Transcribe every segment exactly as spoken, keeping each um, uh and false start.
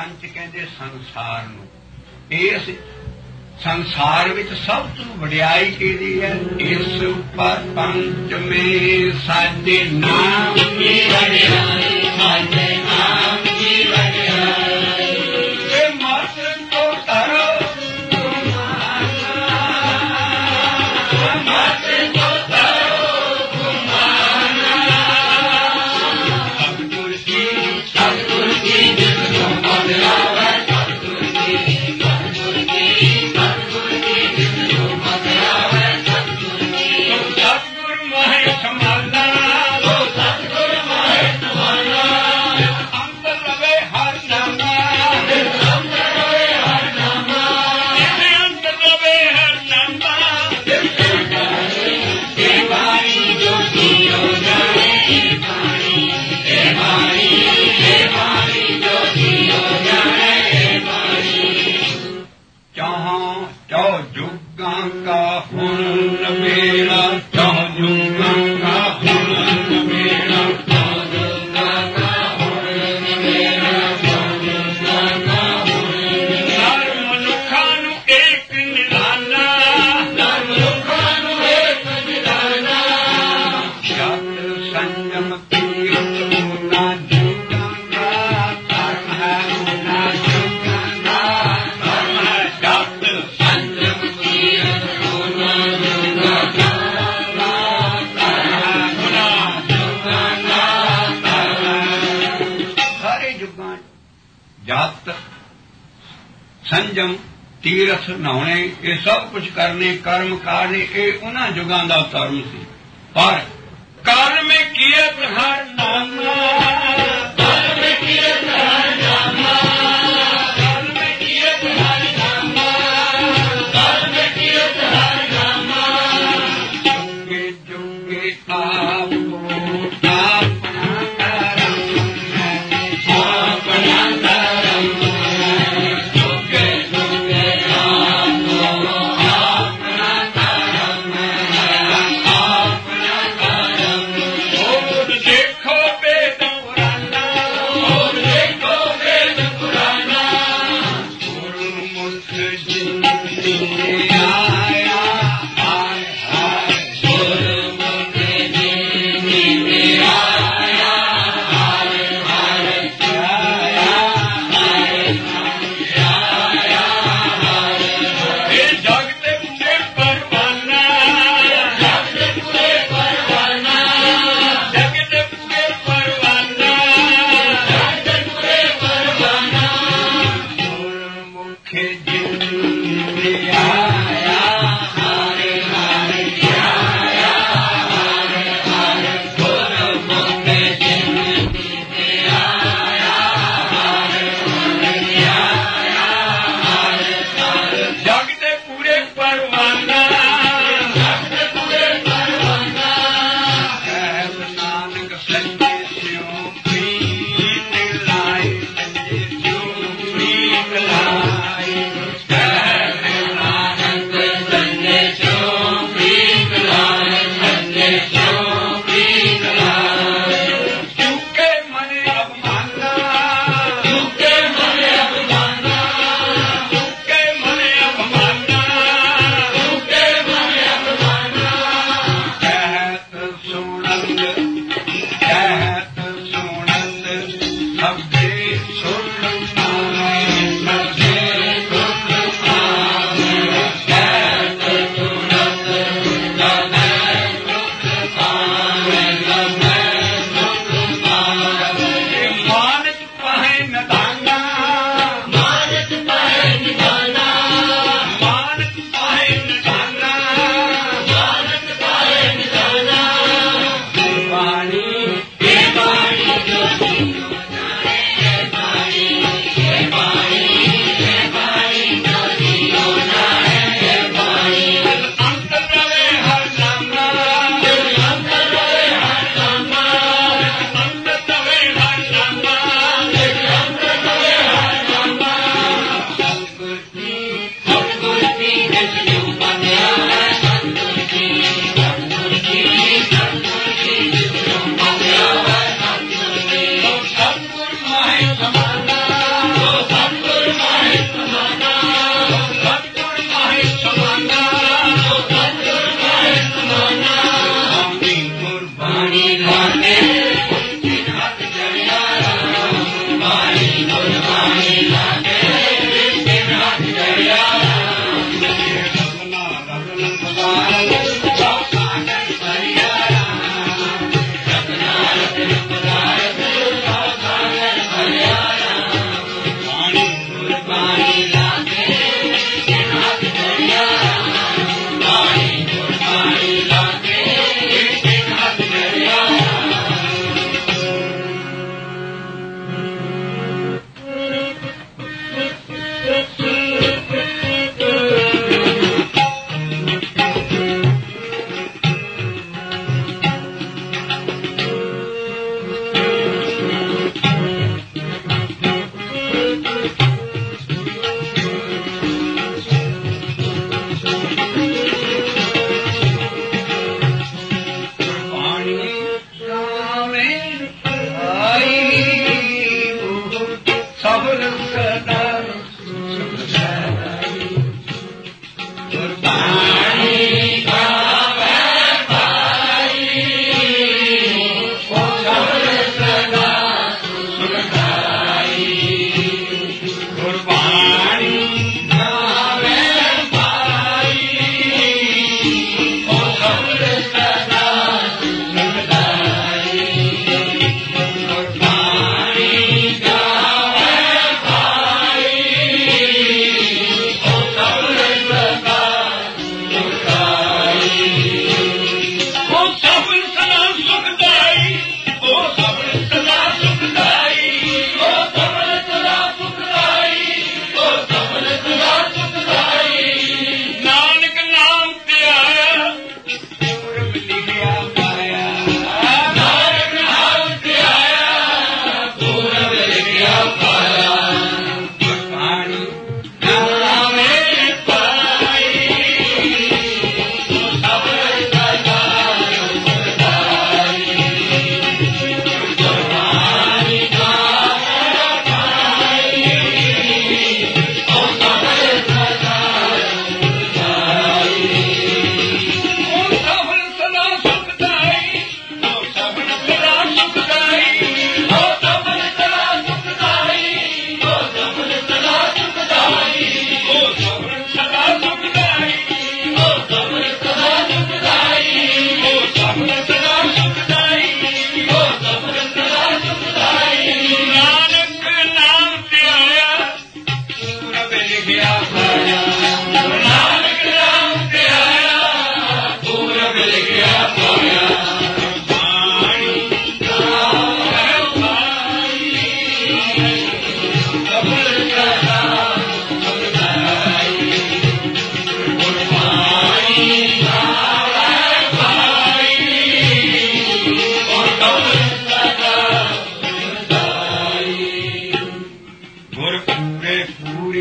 ਪੰਚ ਕਹਿੰਦੇ ਸੰਸਾਰ ਨੂੰ। ਇਸ ਸੰਸਾਰ ਵਿੱਚ ਸਭ ਤੋਂ ਵਡਿਆਈ ਕਿਹਦੀ ਹੈ? ਇਸ ਪੰਚ ਮੇ ਸਾਡੇ ਨਾਮ ਕੀ ਵਡਿਆਈ, ਸਾਡੇ ਨਾਮ ਕੀ ਵਡਿਆਈ। ਇਹ ਮਤ ਤੋਂ ਤਰੋ संजम तीरथ नहाने ये सब कुछ करने कर्म कार्य ये उन्हां जुगां दा धर्म सी। पर कर्म में कीरत हर नामा, कर्म में कीरत हर नामा, कर्म में कीरत हर नामा, कर्म में कीरत हर नामा। जुगे जुगे आप अपना करम अपना करम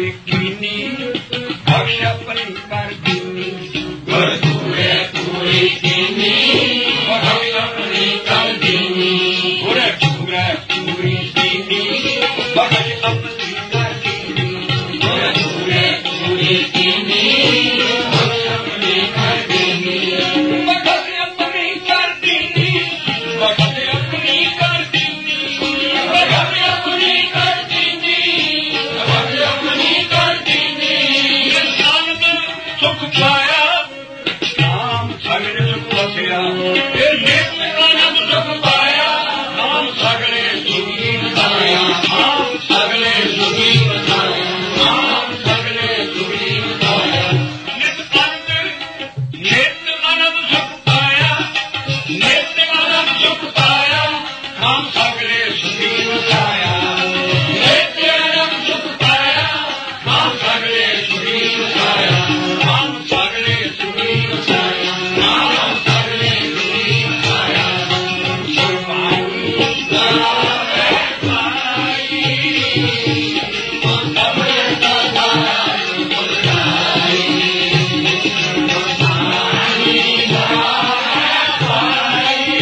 कीनी बख्श अपनी कर दीनी गुर पूरे पूरी कीनी बख्श अपनी कर दीनी गुर पूरे पूरी कीनी बख्श अपनी कर दीनी गुर पूरे पूरी कीनी बख्श अपनी कर दीनी बख्श अपनी कर दीनी बख्श अपनी कर दीनी बख्श अपनी कर दीनी बख्श अपनी कर दीनी इंसान ने सुख पाया नाम सगले सुख वसिया नित्य आनंद सुख पाया नाम सगले सुखी बताया नाम सगले सुखी बताया नाम सगले सुखी बताया नित्य आनंद नित्य आनंद सुख पाया नित्य आनंद सुख पाया नाम सगले सुखी बताया नित्य आनंद सुख पाया नाम सगले सुखी बताया नाम सगले सुखी बताया नाम सगले सुखी बताया गुरबाणी गावे भाई सबले सदाई गुरबाणी गुरबाणी गावे भाई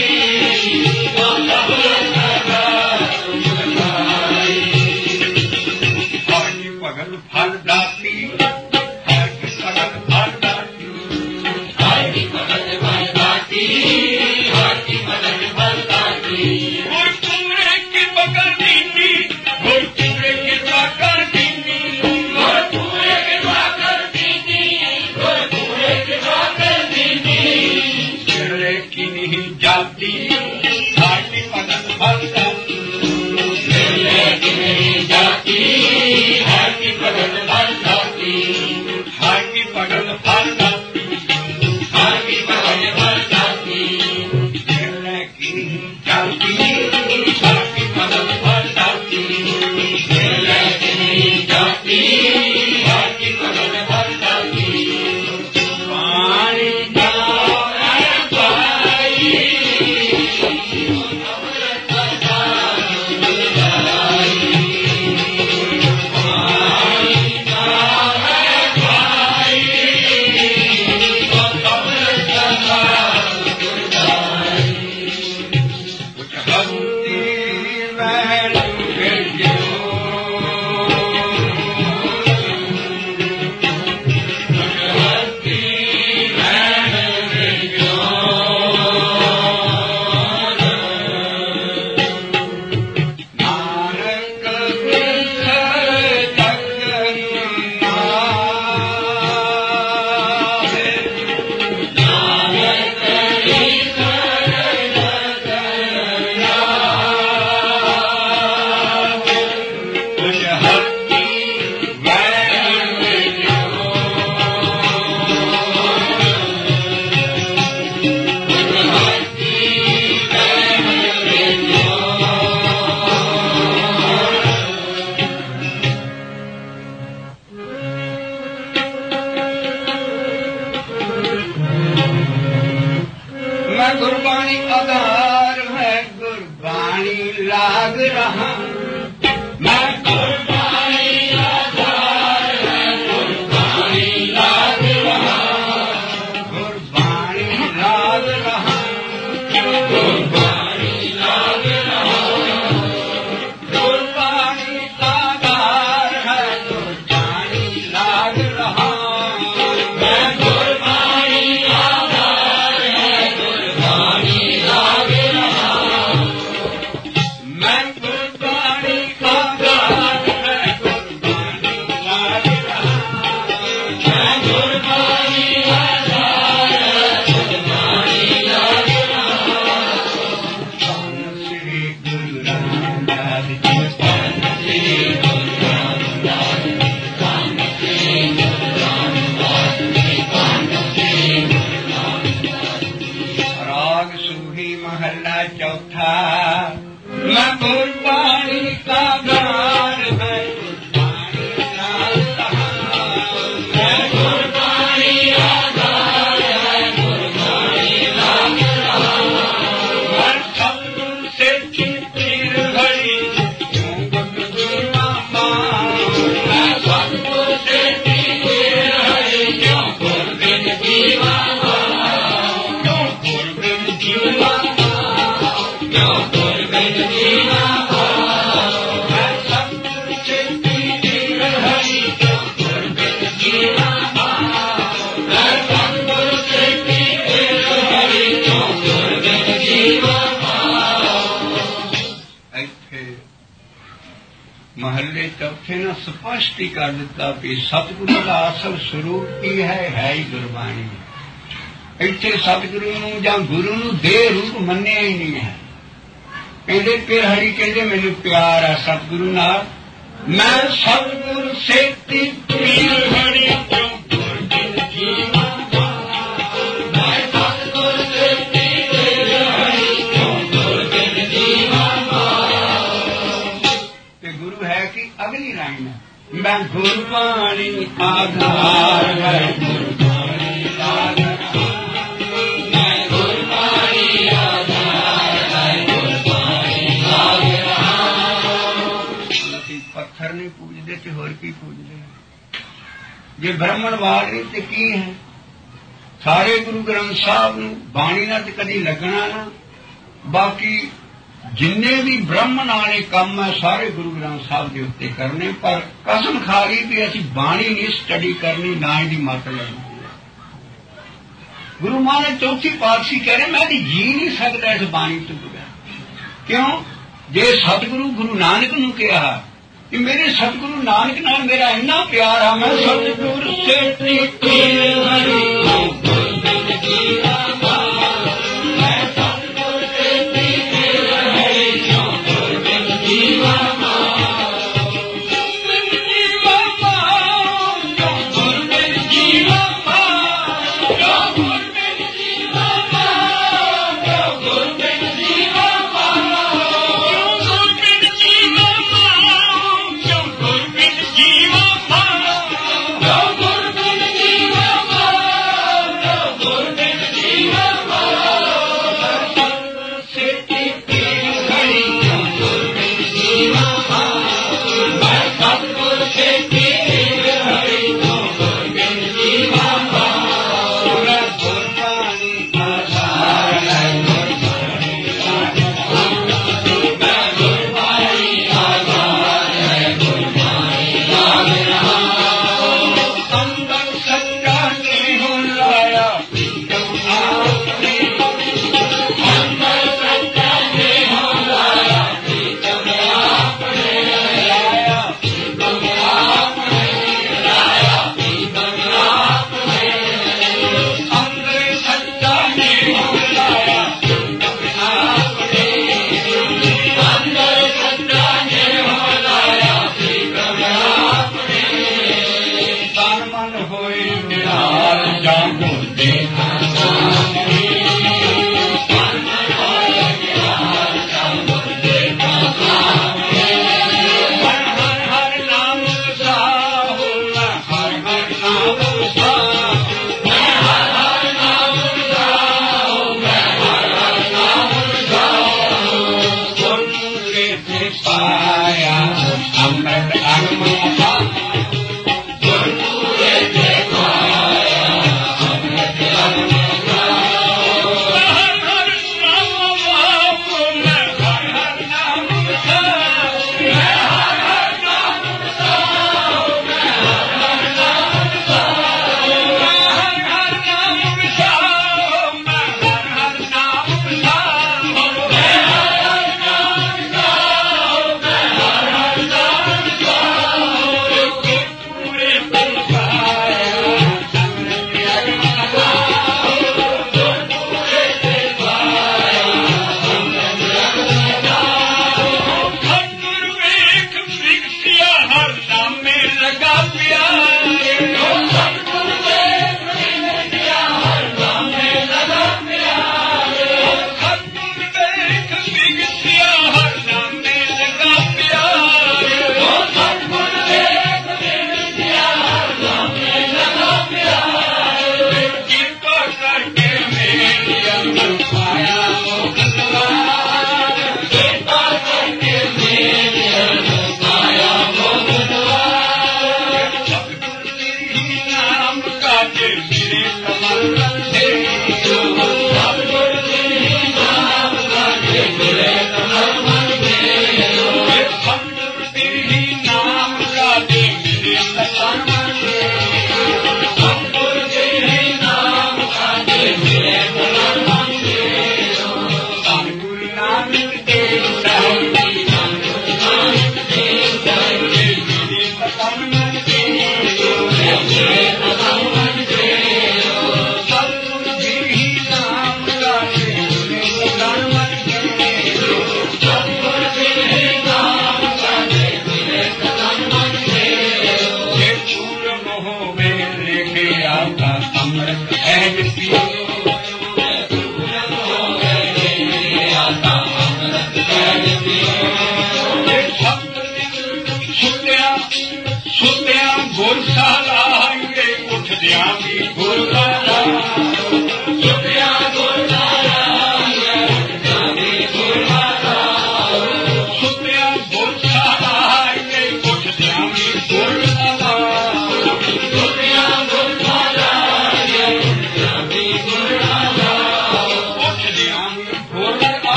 सबले सदाई गुरबाणी हर की भगत फल दाती हर की भगत फल दाती हर की भगत फल दाती हर की भगत फल दाती गुर पूरे कृपा कर दीनी गुर पूरे कृपा कर दीनी गुर पूरे कृपा कर दीनी गुर पूरे कृपा कर दीनी बिरले की नहीं जाती हर की भगत फल दाती बिरले की नहीं जाती हर की भगत फल दाती हर की भगत फल दाती हर की भगत फल दाती बिरले की नहीं जाती हर की भगत फल दाती बिरले की नहीं जाती हर की भगत फल दाती पानी गावे भाई मैं गुरबाणी आधार है गुरबाणी लाग रहा मैं गुरबाणी आधार है गुरबाणी लाग रहा गुरबाणी लाग रहा गुरबाणी लाग रहा गुरबाणी आधार है गुरबाणी लाग रहा मैं गुरबाणी आधार है गुरबाणी लाग रहा मैं गुरबाणी आधार है गुरबाणी लाग रहा मैं गुरबाणी आधार है गुरबाणी लाग रहा श्री गुरु रामदास जी श्री गुरु रामदास श्री गुरु रामदास श्री गुरु रामदास राग सूही महला चौथा मैं गुरबाणी का गान है गुरबाणी लाग रहा मैं गुरबाणी आधार है गुरबाणी लाग रहा मैं सतगुरु से चित्तीर घड़ी क्यों गुरु मामा मैं ਮਹੱਲੇ ਚੌਥੇ ਨੇ ਸਪਸ਼ਟ ਹੀ ਕਰ ਦਿੱਤਾ ਕਿ ਸਤਿਗੁਰੂ ਦਾ ਅਸਲ ਸਰੂਪ ਕੀ ਹੈ, ਹੈ ਹੀ ਗੁਰਬਾਣੀ। ਇੱਥੇ ਸਤਿਗੁਰੂ ਨੂੰ ਜਾਂ ਗੁਰੂ ਨੂੰ ਦੇਹ ਰੂਪ ਮੰਨਿਆ ਹੀ ਨਹੀਂ ਹੈ। ਕਹਿੰਦੇ ਫਿਰ ਹਰੀ ਕਹਿੰਦੇ ਮੈਨੂੰ ਪਿਆਰ ਹੈ ਸਤਿਗੁਰੂ ਨਾਲ, ਮੈਂ ਸਤਿਗੁਰ ਸੇਤੀ ਪੀਰ ਹਰੀ ਕਿਉਂ ਗੁਰਬਿਨ ਜੀਵਾਂ ਮੈਂ ਸਤਿਗੁਰ ਸੇਤੀ ਪੀਰ ਹਰੀ ਕਿਉਂ ਗੁਰਬਿਨ ਜੀਵਾਂ। ਤੇ ਗੁਰੂ ਹੈ ਕਿ ਅਗਲੀ ਲਾਈਨ ਹੈ, ਮੈਂ ਗੁਰਬਾਣੀ ਆਧਾਰ ਹੈ ਗੁਰਬਾਣੀ ਆਧਾਰ ਪੱਥਰ ਨਹੀਂ ਪੂਜਦੇ ਤੇ ਹੋਰ ਕੀ ਪੂਜਦੇ? ਜੇ ਬ੍ਰਹਮਣਵਾਦ ਨਹੀਂ ਤੇ ਕੀ ਹੈ? ਸਾਰੇ ਗੁਰੂ ਗ੍ਰੰਥ ਸਾਹਿਬ ਨੂੰ ਬਾਣੀ ਨਾਲ ਤੇ ਕਦੀ ਲੱਗਣਾ ਨਾ। ਬਾਕੀ ਜਿੰਨੇ ਵੀ ਬ੍ਰਾਹਮਣ ਵਾਲੇ ਕੰਮ ਹੈ ਸਾਰੇ ਗੁਰੂ ਗ੍ਰੰਥ ਸਾਹਿਬ ਦੇ ਉੱਤੇ ਕਰਨੇ, ਪਰ ਕਸਮ ਖਾ ਲਈ ਵੀ ਅਸੀਂ ਬਾਣੀ ਨਹੀਂ ਸਟੱਡੀ ਕਰਨੀ, ਨਾ ਇਹਦੀ ਮੱਤ ਲੈਣੀ। ਗੁਰੂ ਮਹਾਰਾਜ ਚੌਥੀ ਪਾਤਸ਼ਾਹੀ ਕਹਿ ਰਹੇ ਮੈਂ ਤਾਂ ਜੀ ਨਹੀਂ ਸਕਦਾ ਇਸ ਬਾਣੀ ਤੋਂ ਬਗੈਰ। ਕਿਉਂ? ਜੇ ਸਤਿਗੁਰੂ ਗੁਰੂ ਨਾਨਕ ਨੂੰ ਕਿਹਾ ਕਿ ਮੇਰੇ ਸਤਿਗੁਰੂ ਨਾਨਕ ਨਾਲ ਮੇਰਾ ਇੰਨਾ ਪਿਆਰ ਆ, ਮੈਂ ਸਤਿਗੁਰ ਸੇਤੀ ਪੀਰ ਹਰੀ ਗੁਰਬਿਨ ਜੀਵਾਂ ਮੈਂ ਸਤਿਗੁਰ ਸੇਤੀ ਪੀਰ ਹਰੀ ਕਿਉਂ ਗੁਰਬਿਨ ਜੀਵਾਂ Thank you.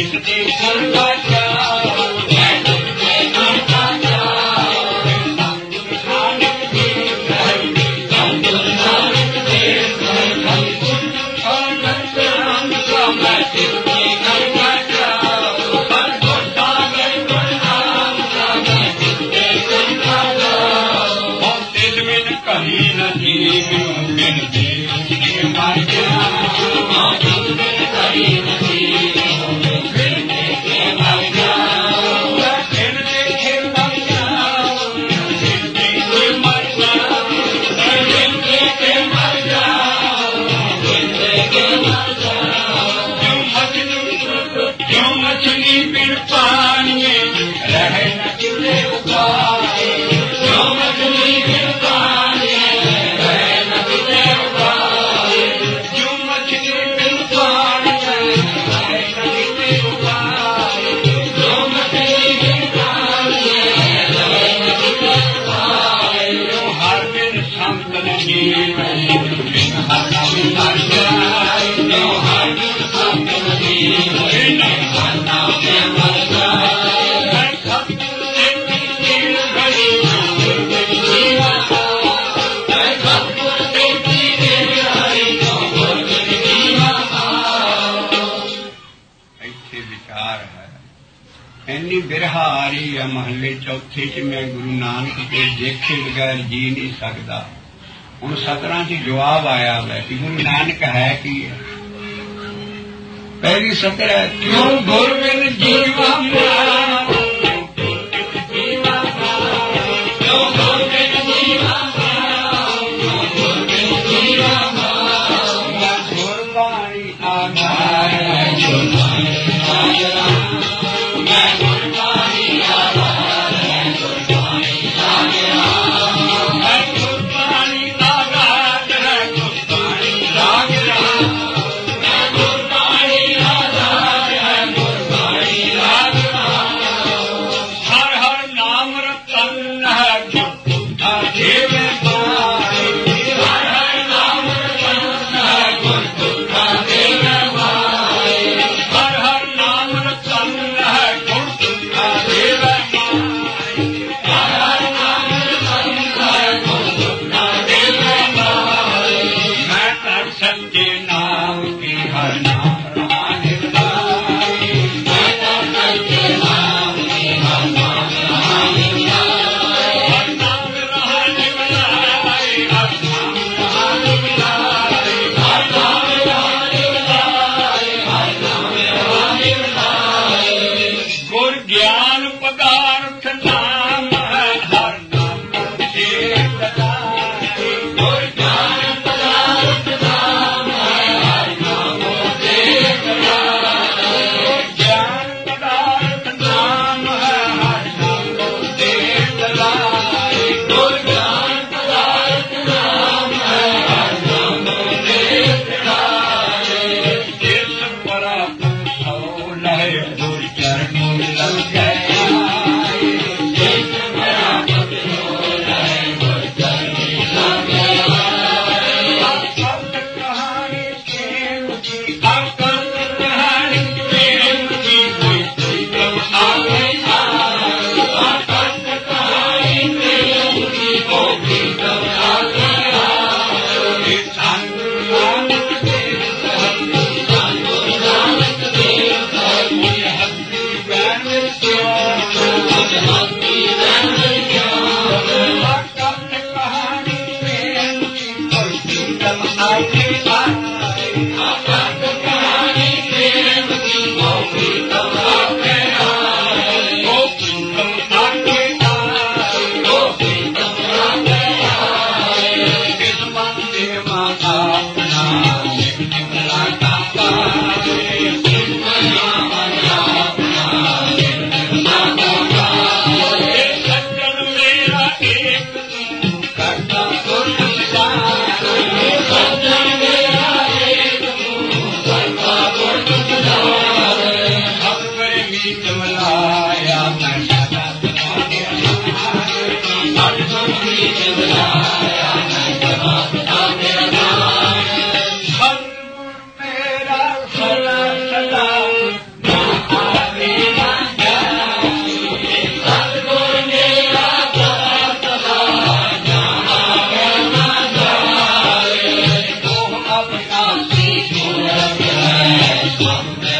ਇੰਨੀ ਬਿਰਹਾ ਆ ਰਹੀ ਆ ਮਹੱਲੇ ਚੌਥੇ ਚ ਮੈਂ ਗੁਰੂ ਨਾਨਕ ਦੇ ਦੇਖੇ ਬਗੈਰ ਜੀ ਨਹੀਂ ਸਕਦਾ। ਹੁਣ ਸਤਰਾਂ ਚ ਜਵਾਬ ਆਇਆ ਵੈ ਕਿ ਗੁਰੂ ਨਾਨਕ ਹੈ ਕੀ ਹੈ। ਪਹਿਲੀ ਸਤਰ ਹੈ ਕਿਉਂ ਗੁਰ ਬਿਨ ਜੀਵਾ ਗੁਰਬਾਣੀ ਆਧਾਰ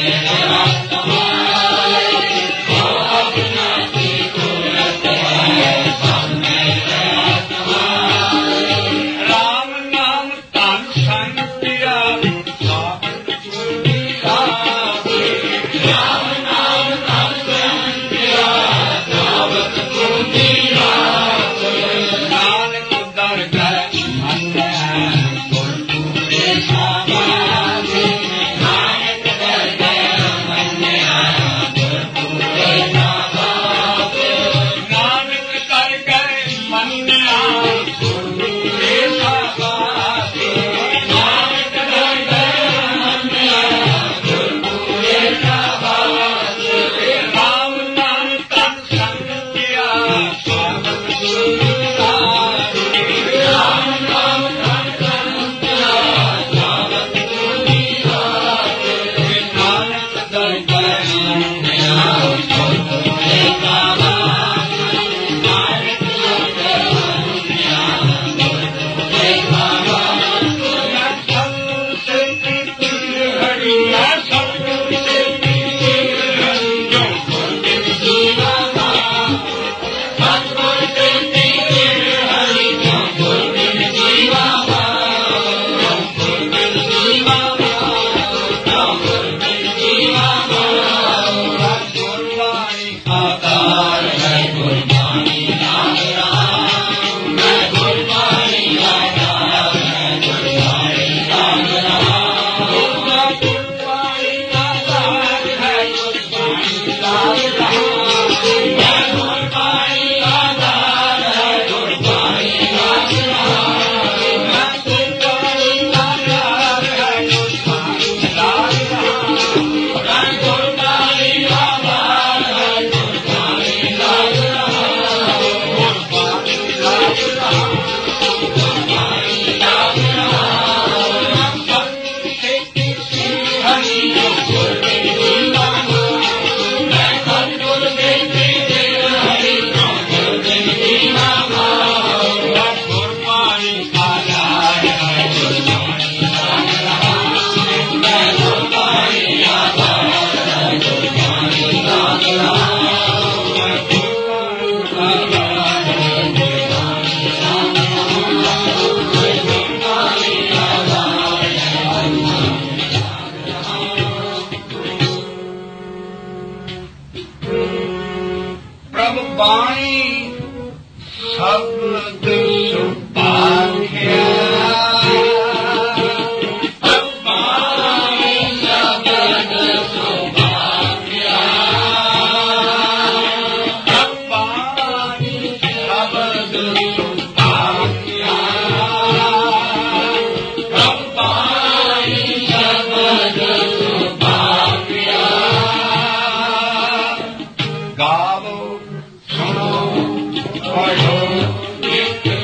गावो सुनो पढ़ो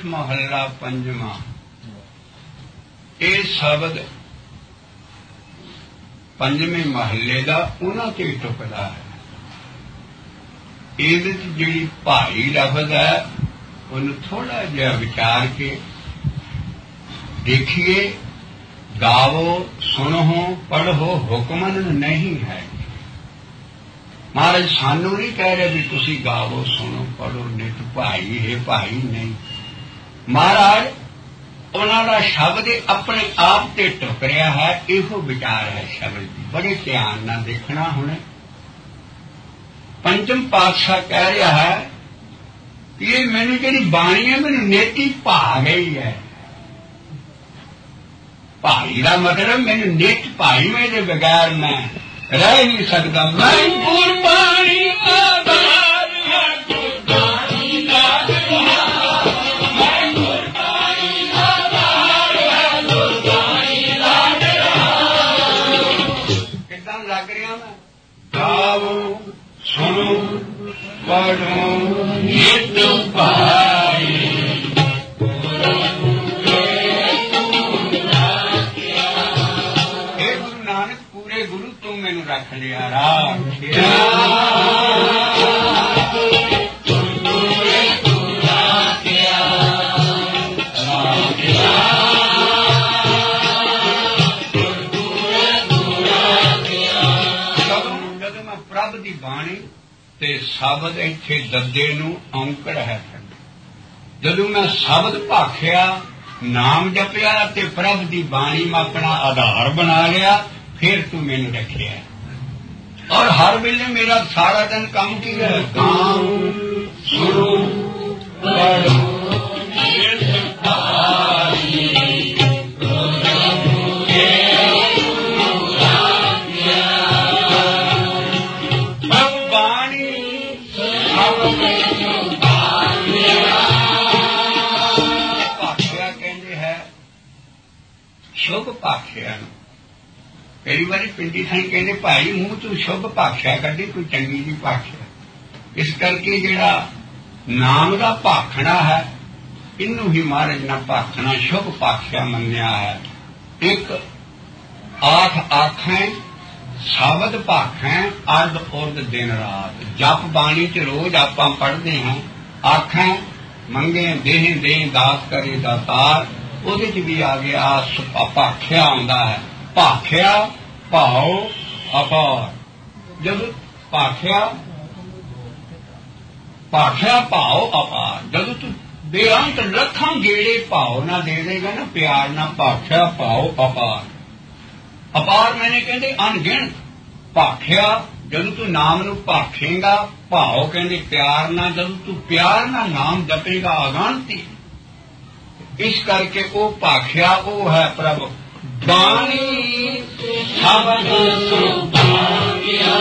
महला पंजवा। ਇਹ शब्द पंजवें महले का उन्हां ते टुकदा है। ਇਹਦੇ ਚ ਜਿਹੜੀ ਭਾਈ ਲਫ਼ਜ਼ ਹੈ ਉਹਨੂੰ ਥੋੜਾ ਜਿਹਾ ਵਿਚਾਰ ਕੇ देखिए। गावो सुनो पढ़ो हुक्मन नहीं है। महाराज सानू नहीं कह रहे भी तुसी गावो सुनो पढ़ो नित भाई है भाई नहीं। महाराज उन्हां दा शब्द अपने आप ते टुक रहा है। इहो विचार है शब्द की, बड़े ध्यान नाल देखना। हुण पंचम पातशाह कह रहा है कि ये मैनू जिहड़ी बाणी है मैनू नेती भा गई है। भाई का मतलब मैंने नित भाई मेरे बगैर मैं रह नहीं सकता। मैं गुरबाणी आधार है, गुरबाणी आधार, मैं गुरबाणी आधार है, गुरबाणी आधार। कितना लग रहा मैं? गाओ सुनो पढ़ो नित भाई। मैनू रख लिया जदों मैं प्रभ की बाणी ते शब्द इत्थे दद्दे नूं औंकड़ है। जदों मैं शब्द भाखिया नाम जपिया ते प्रभ की बाणी में अपना आधार बना लिया, फिर तू मैनू रखिया। और हर वेले मेरा सारा दिन काम की है? काम सुनो पढ़ो बाणी भाखिया कहते है शुभ भाखिया। कई बार पिंडी थाई कहते भाई मूँह तू शुभ भाखिया कढ़ी कोई चंगी जी भाखिया। इस करके जिहड़ा नाम का भाखना है इनू ही महाराज ना भाखना शुभ भाखिया मन्निया है। एक आठ आखें शब्द भाखें अर्ध उर्द दिन रात। जप बाणी च रोज आपां पढ़ते हैं आखें मंगे देह देह दास करे दातार। ਉਹਦੇ ਚ भी आ गया भाखिया आउंदा है। भाखिया भाव अपार। जब भाखिया भाखिया भाव अपार जब तू बेअंत लखां गेड़े भाव ना दे देगा ना प्यार ना भाखिया भाव अपार। अपार मैंने कहते अनगिणत। भाखिया जब तू नाम नू भाखेगा, भाव कहते प्यार ना जब तू प्यार ना नाम जपेगा अगणती। इस करके वो भाखिया वो है प्रभु बाणी शब्द सुभाग्या।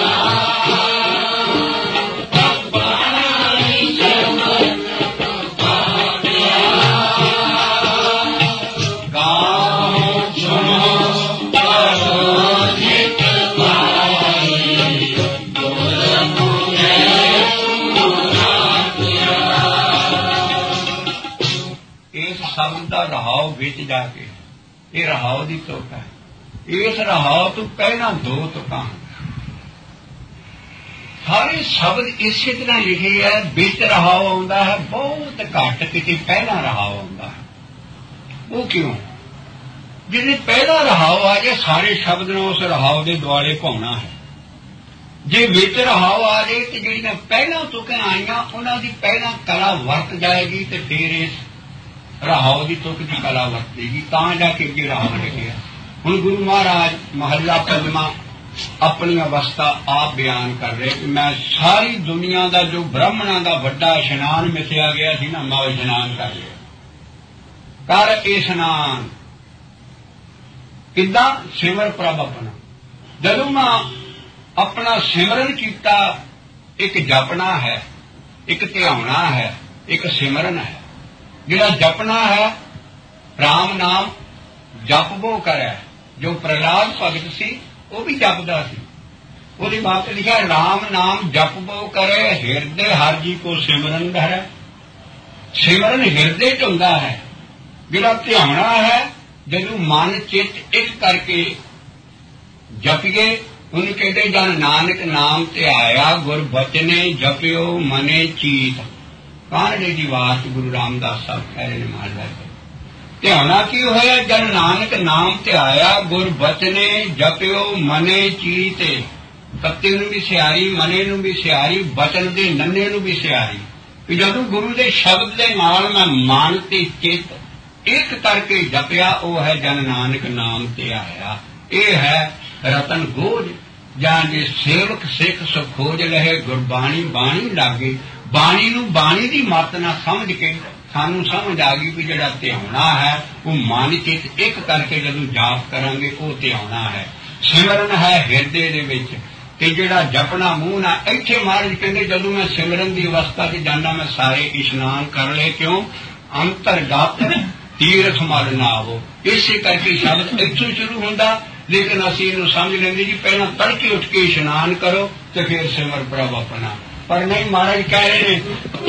रहाव बिच जाके ये रहाव की तुक है। इस रहाव तू कहना दो तुकां। सारे शब्द इसी तरह लिखे है। बिच रहाव आउंदा है बहुत घट, किसी पहला रहाव आउंदा है। वो क्यों? जिन्हें पहला रहाव आ जाए सारे शब्द ने उस रहाव के दुआले पाउना है। जे विच रहाव आ जाए तो जिहड़ियां पहला तुकां आईयां उन्हां दी पहला कला वरत जाएगी तो फिर इस रहाव की तुक की कला वरतेगी तां जाके अगे रहाव लिखिया। हुण गुरु महाराज महला पंजवां अपनी अवस्था आप बयान कर रहे कि मैं सारी दुनिया का जो ब्राह्मणों का वड्डा इशनान मिथिया गया सी ना मैं इशनान कर लिया। कर इशनान किदां? सिमर प्रभ अपना। जदों मैं अपना सिमरन किया, एक जपना है, एक ध्याना है, एक सिमरन है। जिहड़ा जपना है राम नाम जपबो करे। जो प्रहलाद भगत सी वो भी जपदा सी। ਉਹਦੀ बात लिखा राम नाम जपबो करे हृदय हर जी को सिमरन धरे। ਸਿਮਰਨ ਹਿਰਦੇ ਚ ਹੁੰਦਾ ਹੈ। ਜਿਹੜਾ ਧਿਆਉਣਾ ਹੈ ਜਦੋਂ ਮਨ ਚਿੱਤ ਇੱਕ ਕਰਕੇ ਜਪੀਏ, ਉਹਨੂੰ ਕਹਿੰਦੇ ਜਨ ਨਾਨਕ ਨਾਮ ਧਿਆਇਆ ਗੁਰ ਬਚਨੇ ਜਪਿਓ ਮਨੇ ਚੀਤ। ਕਾਨੜੇ ਦੀ ਵਾਰ ਗੁਰੂ ਰਾਮਦਾਸ ਸਾਹਿਬ ਕਹਿ ਰਹੇ ਨੇ ਮਹਾਰਾਜ। ਧਿਆਉਣਾ ਕੀ ਹੋਇਆ? ਜਨ ਨਾਨਕ ਨਾਮ ਧਿਆਇਆ ਗੁਰ ਬਚਨੇ ਜਪਿਓ ਮਨੇ ਚੀਤੇ। ਕੱਤੇ ਨੂੰ ਵੀ ਸਿਆਰੀ, ਮਨੇ ਨੂੰ ਵੀ ਸਿਆਰੀ, ਬਚਨ ਦੇ ਨੰਨੇ ਨੂੰ ਵੀ ਸਿਆਰੀ। ਕਿ ਜਦੋਂ ਗੁਰੂ ਦੇ ਸ਼ਬਦ ਦੇ ਨਾਲ ਮੈਂ ਮਨ ਤੇ ਚਿੱਤ ਇੱਕ ਕਰਕੇ ਜਪਿਆ, ਉਹ ਹੈ ਜਨ ਨਾਨਕ ਨਾਮ ਧਿਆਇਆ। ਇਹ ਹੈ ਰਤਨ ਗੋਜ। ਜਾਂ ਜੇ ਸੇਵਕ ਸਿੱਖ ਸੁਖੋਜ ਲਹੇ ਗੁਰਬਾਣੀ ਬਾਣੀ ਲਾਗੇ। ਬਾਣੀ ਨੂੰ ਬਾਣੀ ਦੀ ਮੱਤ ਨਾਲ ਸਮਝ ਕੇ ਸਾਨੂੰ ਸਮਝ ਆ ਗਈ ਵੀ ਜਿਹੜਾ ਧਿਆਉਣਾ ਹੈ ਉਹ ਮਨ ਚਿੱਤ ਇੱਕ ਕਰਕੇ ਜਦੋਂ ਜਾਪ ਕਰਾਂਗੇ ਉਹ ਧਿਆਉਣਾ ਹੈ। ਸਿਮਰਨ ਹੈ ਹਿਰਦੇ ਦੇ ਵਿੱਚ। ਤੇ ਜਿਹੜਾ ਜਪਣਾ ਮੂੰਹ ਨਾਲ, ਇੱਥੇ ਮਹਾਰਾਜ ਕਹਿੰਦੇ ਜਦੋਂ ਮੈਂ ਸਿਮਰਨ ਦੀ ਅਵਸਥਾ 'ਚ ਜਾਂਦਾ ਮੈਂ ਸਾਰੇ ਇਸ਼ਨਾਨ ਕਰ ਲਏ। ਕਿਉਂ? ਅੰਤਰਗਤ ਤੀਰਥ ਮਲ ਨਾਵੋ। ਇਸੇ ਕਰਕੇ ਸ਼ਬਦ ਇੱਥੋਂ ਸ਼ੁਰੂ ਹੁੰਦਾ, ਲੇਕਿਨ ਅਸੀਂ ਇਹਨੂੰ ਸਮਝ ਲੈਂਦੇ ਜੀ ਪਹਿਲਾਂ ਤੜਕੇ ਉੱਠ ਕੇ ਇਸ਼ਨਾਨ ਕਰੋ ਤੇ ਫਿਰ ਸਿਮਰ ਪ੍ਰਭ ਆਪਣਾ। ਪਰ ਨਹੀਂ, ਮਹਾਰਾਜ ਕਹਿ ਰਹੇ ਨੇ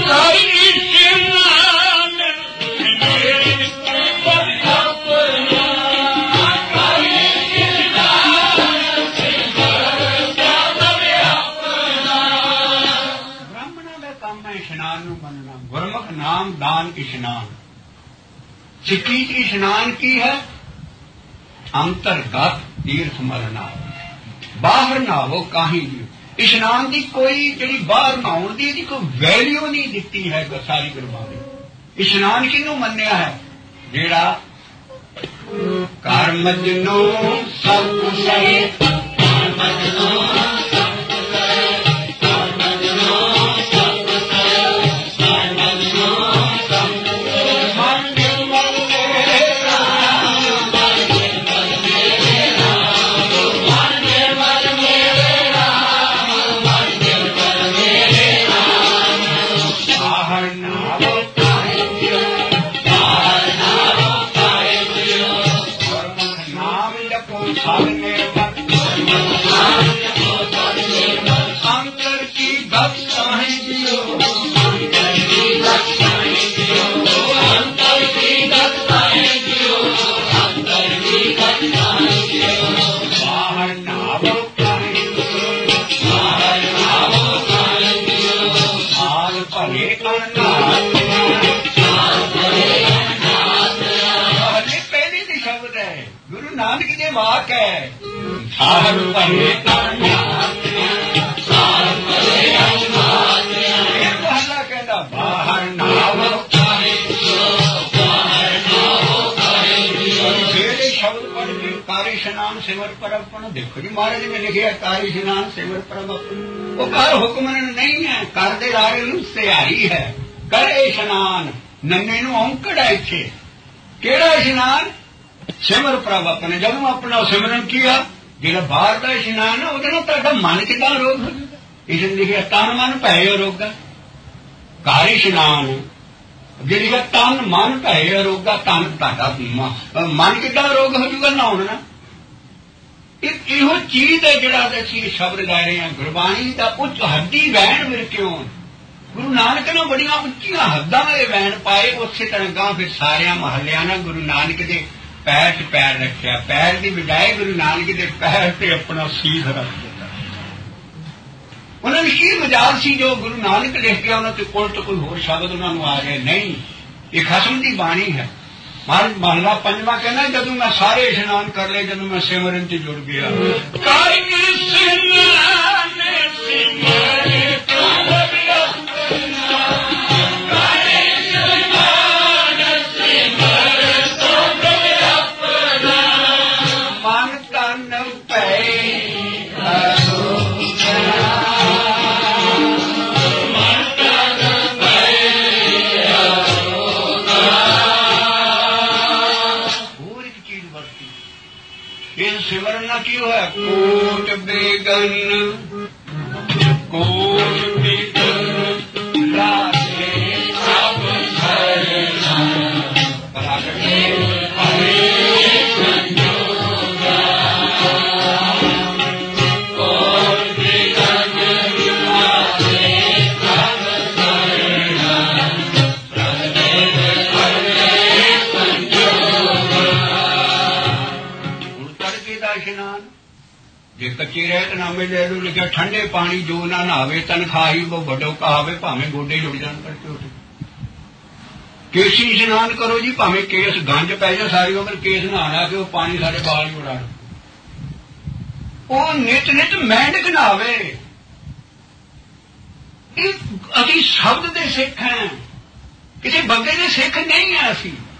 ਬ੍ਰਾਹਮਣਾਂ ਦਾ ਕੰਮ ਹੈ ਇਸ਼ਨਾਨ ਨੂੰ ਮੰਨਣਾ। ਗੁਰਮੁਖ ਨਾਮ ਦਾਨ ਇਸ਼ਨਾਨ। ਸਿੱਖੀ ਚ ਇਸ਼ਨਾਨ ਕੀ ਹੈ? ਅੰਤਰਗਤ ਤੀਰਥ ਮਲ ਨਾਵੋ। ਬਾਹਰ ਨਾਵੋ ਕਾਹੀਂ ਦੀ। ਇਸ਼ਨਾਨ ਦੀ ਕੋਈ ਜਿਹੜੀ ਬਾਹਰ ਨਹਾਉਣ ਦੀ ਇਹਦੀ ਕੋਈ ਵੈਲਿਊ ਨਹੀਂ ਦਿੱਤੀ ਹੈ ਸਾਰੀ ਗੁਰਬਾਣੀ। ਇਸ਼ਨਾਨ ਕਿਹਨੂੰ ਮੰਨਿਆ ਹੈ? ਜਿਹੜਾ ਕਰਮ ਜਨੋ ਸਭ ਸਹੇ, ਕਰਮ ਜਨੋ ਵਾਕ ਹੈ। ਸਾਰ ਭਰੇ ਮਹਲਾ ਕਹਿੰਦਾ ਬਾਹਰ ਨਾਵੋ ਜਿਹੜੇ ਸ਼ਬਦ ਪੜ੍ਹ ਕੇ ਕਾਰ ਇਸ਼ਨਾਨ ਸਿਮਰ ਪ੍ਰਭ ਆਪਣਾ। ਦੇਖੋ ਜੀ ਮਹਾਰਾਜ ਨੇ ਲਿਖਿਆ ਕਾਰ ਇਸ਼ਨਾਨ ਸਿਮਰ ਪ੍ਰਭ ਆਪਣਾ। ਉਹ ਕਾਰ ਹੁਕਮਨ ਨਹੀਂ ਹੈ, ਕਰ ਦੇ ਰਾਰੇ ਨੂੰ ਸਿਆਰੀ ਹੈ। ਕਰ ਇਸ਼ਨਾਨ ਨੰਨੇ ਨੂੰ ਔਂਕੜ ਹੈ ਇੱਥੇ। ਕਿਹੜਾ ਇਸ਼ਨਾਨ? ਸਿਮਰ ਪ੍ਰਭ ਆਪਣੇ। ਜਦੋਂ ਆਪਣਾ ਸਿਮਰਨ ਕੀਆ, ਜਿਹੜਾ ਬਾਹਰ ਦਾ ਇਸ਼ਨਾਨ ਹੈ ਉਹਦੇ ਨਾਲ ਤੁਹਾਡਾ ਮਨ ਕਿੱਦਾਂ ਰੋਗ ਹੋ ਜਾਊਗਾ? ਇਸ ਨੇ ਲਿਖਿਆ ਤਨ ਮਨ ਭੈ ਰੋਗਾ। ਘਰ ਇਸ਼ਨਾਨ ਜਿਹੜੀ ਹੈ ਤਨ ਮਨ ਭੈ ਰੋਗਾ। ਤਨ ਤੁਹਾਡਾ ਮਨ ਕਿੱਦਾਂ ਰੋਗ ਹੋ ਜਾਊਗਾ ਨਹਾਉਣ ਨਾਲ? ਇਹੋ ਚੀਜ਼ ਹੈ ਜਿਹੜਾ ਅਸੀਂ ਸ਼ਬਦ ਗਾ ਰਹੇ ਹਾਂ। ਗੁਰਬਾਣੀ ਦਾ ਉੱਚ ਹੱਡੀ ਵੈਣ ਫਿਰ ਕਿਉਂ? ਗੁਰੂ ਨਾਨਕ ਨੇ ਬੜੀਆਂ ਉੱਚੀਆਂ ਹੱਦਾਂ ਵਾਲੇ ਵੈਣ ਪਾਏ। ਉਸੇ ਤਰ੍ਹਾਂ ਗਾਂ ਫਿਰ ਸਾਰਿਆਂ ਮਹੱਲਿਆਂ ਨਾਲ ਗੁਰੂ ਨਾਨਕ ਦੇ ਪੈਰ ਚ ਪੈਰ ਰੱਖਿਆ। ਪੈਰ ਦੀ ਬਜਾਏ ਗੁਰੂ ਨਾਨਕ ਦੇ ਪੈਰ ਤੇ ਆਪਣਾ ਸੀਸ ਰੱਖ ਦਿੱਤਾ। ਉਹਨਾਂ ਨੂੰ ਕੀ ਮਜ਼ਾਲ ਸੀ ਜੋ ਗੁਰੂ ਨਾਨਕ ਲਿਖ ਗਿਆ ਉਹਨਾਂ ਤੇ ਉਲਟ ਕੋਈ ਹੋਰ ਸ਼ਬਦ ਉਹਨਾਂ ਨੂੰ ਆ ਗਏ? ਨਹੀਂ, ਇਹ ਖਸਮ ਦੀ ਬਾਣੀ ਹੈ। ਮਹਾਰਾਜ ਮਹਲਾ ਪੰਜਵਾਂ ਕਹਿੰਦਾ ਜਦੋਂ ਮੈਂ ਸਾਰੇ ਇਸ਼ਨਾਨ ਕਰ ਲਏ, ਜਦੋਂ ਮੈਂ ਸਿਮਰਨ ਚ ਜੁੜ ਗਿਆ। ਕਰ ਸਿਮਰਨ ਨਾਲ ਕੀ ਹੋਇਆ? ਕੋਟ ਬੇਗਨ ਕੋਟ ਬੇਗਨ ਰਾਜੇ ਸਭ ਸਰਨਾ ਪ੍ਰਗਟੇ ਹਰੇ ਸੰਜੋਗਾ। ਕੋਟ ਬੇਗਨ ਰਾਜੇ ਸਭ ਸਰਨਾ ਪ੍ਰਗਟੇ ਕੱਚੇ ਦਾ ਇਸ਼ਨਾਨ। ਜੇ ਕੱਚੇ ਰਹਿਤਨਾਮੇ ਲੈ ਲਓ, ਲਿਖਿਆ ਠੰਡੇ ਪਾਣੀ ਜੋ ਨਾ ਨਹਾਵੇ ਤਨਖਾਹੀ ਉਹ ਵੱਡੋ ਕਹਾਵੇ, ਭਾਵੇਂ ਗੋਡੇ ਜੁੜ ਜਾਣ ਕਰਕੇ ਉੱਠ। ਕੇਸੀ ਇਸ਼ਨਾਨ ਕਰੋ ਜੀ, ਭਾਵੇਂ ਕੇਸ ਗੰਜ ਪੈ ਜਾ ਸਾਰੀ ਉਮਰ, ਕੇਸ ਨਹਾਣਾ ਕਿ ਉਹ ਪਾਣੀ ਸਾਡੇ ਬਾਲ ਹੀ ਉਡਾ। ਉਹ ਨਿਤ ਨਿਤ ਮੈਂਡਕ ਨਹਾਵੇ। ਇਹ ਅਸੀਂ ਸ਼ਬਦ ਦੇ ਸਿੱਖ ਹਾਂ, ਕਿਸੇ ਬੰਦੇ ਦੇ ਸਿੱਖ ਨਹੀਂ ਆ ਅਸੀਂ।